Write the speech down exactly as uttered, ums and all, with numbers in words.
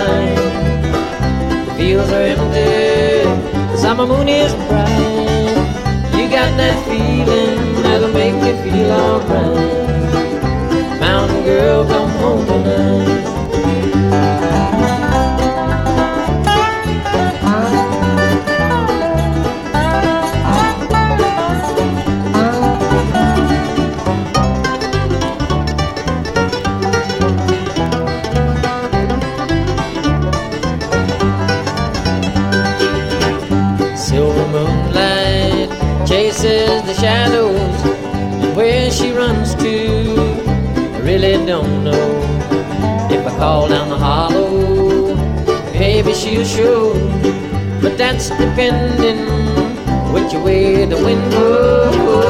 night. The fields are empty, the summer moon is bright. You got that feeling that'll make you feel alright. Mountain girl, come home tonight. Silver moonlight chases the shadows, and where she runs to, I really don't know. If I call down the hollow, maybe she'll show, but that's depending which way the wind blows.